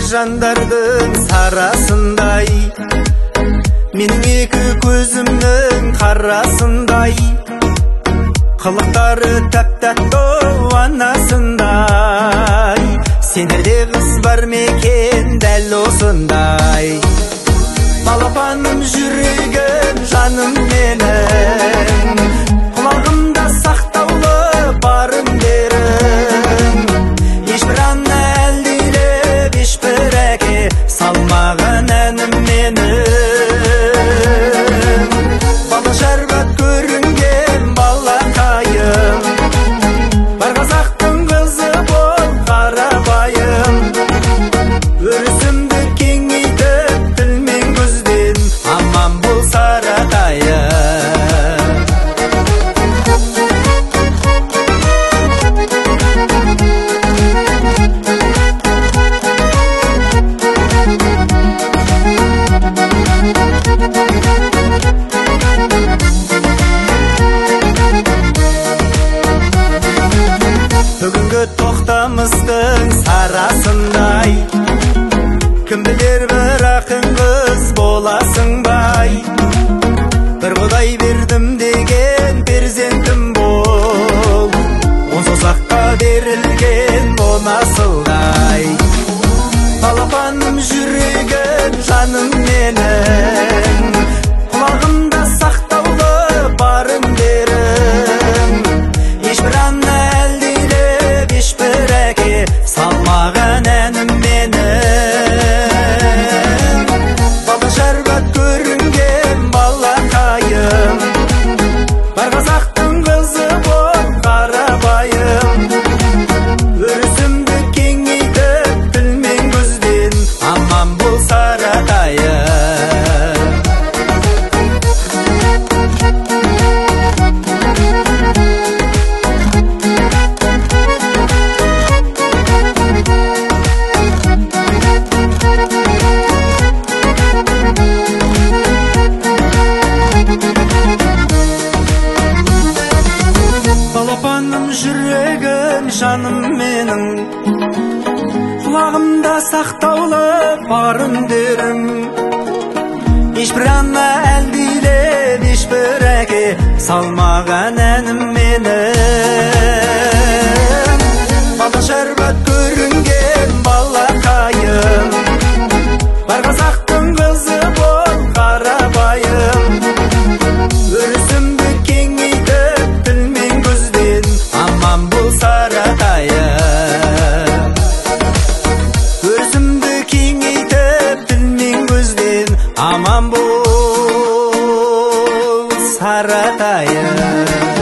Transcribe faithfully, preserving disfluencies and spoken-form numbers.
жандардың сарасындай, менің екі көзімнің қарасындай, қылықтары тәп-тәтті анасындай. Сендерде қыз бар ма екен дәл осындай? Балапаным жүрегім жаным менің, құлағымда сақтаулы барымдерім. Ешбір ана әлдилеп, ешбір әке салмаған әнім менің. Балы шәрбат көрінген балақайым, бар қазақтың қызы бол қарабайым. Өрісімді кеңейтіп тілмен көзден, аман бол саратайым. Бүгінгі тоқтамыстың сарасындай, кім білер бір ақын қыз боласың бай. Бір құдай бердім деген перзентім бол, он саусаққа берілген он асылдай. Балапаным жүрегім жаным менің, құлағымда сақтаулы барымдерім. Ешбір ана әлдилеп, ешбір әке салмаған әнім менің. Балы шәрбат көрінген балақайым, бар қазақтың қызы бол қарабайым. Өрісімді кеңейтіп тілмен көзден, аман бол саратайым. Балапаным жүрегім жаным менің, құлағымда сақтаулы барымдерім. Ешбір ана әлдилеп, ешбір әке салмаған әнім менің. Балы шәрбат көрінген балақайым, бар қазақтың қызы бол қарабайым. Өрісімді кеңейтіп тілмен көзден, аман бол саратайым. Өрісімді кеңейтіп тілмен көзден, аман бол саратайым.